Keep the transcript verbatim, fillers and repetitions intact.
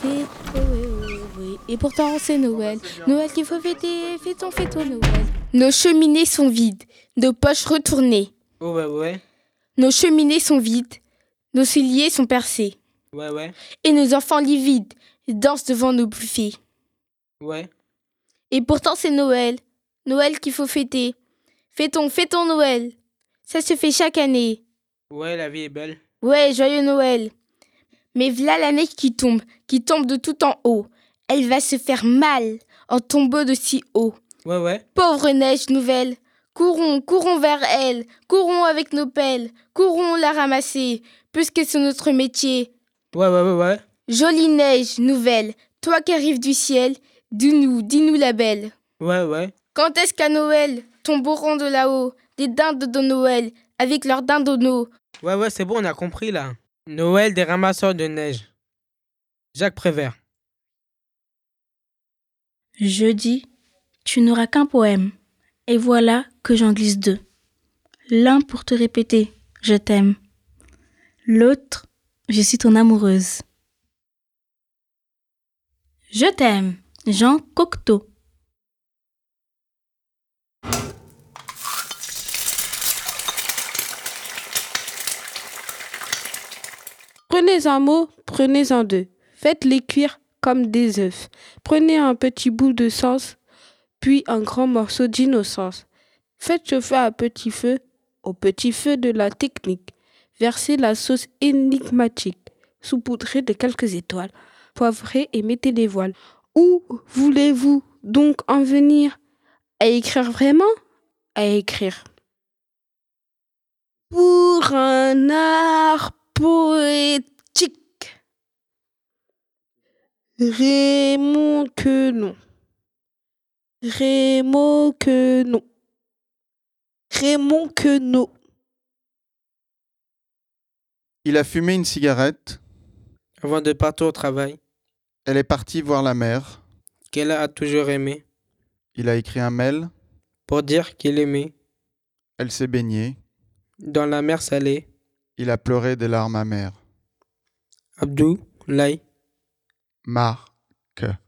fêter. Oui, oui, oui, oui. Et pourtant c'est Noël. Noël qu'il faut fêter. Fêtons, fêtons Noël. Nos cheminées sont vides, nos poches retournées. Oh ouais, ouais. Nos cheminées sont vides, nos souliers sont percés. Ouais, ouais. Et nos enfants livides dansent devant nos buffets. Ouais. Et pourtant c'est Noël. Noël qu'il faut fêter. Fêtons, fêtons Noël. Ça se fait chaque année. Ouais, la vie est belle. Ouais, joyeux Noël. Mais v'là la neige qui tombe, qui tombe de tout en haut. Elle va se faire mal en tombant de si haut. Ouais, ouais. Pauvre neige nouvelle. Courons, courons vers elle. Courons avec nos pelles. Courons la ramasser, puisque c'est notre métier. Ouais, ouais, ouais, ouais. Jolie neige nouvelle, toi qui arrives du ciel, dis-nous, dis-nous la belle. Ouais, ouais. Quand est-ce qu'à Noël tomberont de là-haut des dindes de Noël avec leurs dindonneaux? Ouais, ouais, c'est bon, on a compris là. Noël des ramasseurs de neige. Jacques Prévert. Jeudi, tu n'auras qu'un poème, et voilà que j'en glisse deux. L'un pour te répéter « je t'aime », l'autre « je suis ton amoureuse ». Je t'aime, Jean Cocteau. Prenez un mot, prenez-en deux. Faites-les cuire comme des œufs. Prenez un petit bout de sens, puis un grand morceau d'innocence. Faites chauffer à petit feu, au petit feu de la technique. Versez la sauce énigmatique, saupoudrez de quelques étoiles. Poivrez et mettez les voiles. Où voulez-vous donc en venir? À écrire vraiment? À écrire. Pour un art poétique. Raymond Queneau. Raymond Queneau. Raymond Queneau. Il a fumé une cigarette. Avant de partir au travail. Elle est partie voir la mer. Qu'elle a toujours aimé. Il a écrit un mail. Pour dire qu'il aimait. Elle s'est baignée. Dans la mer salée. Il a pleuré des larmes amères. Abdou Laye. Marque.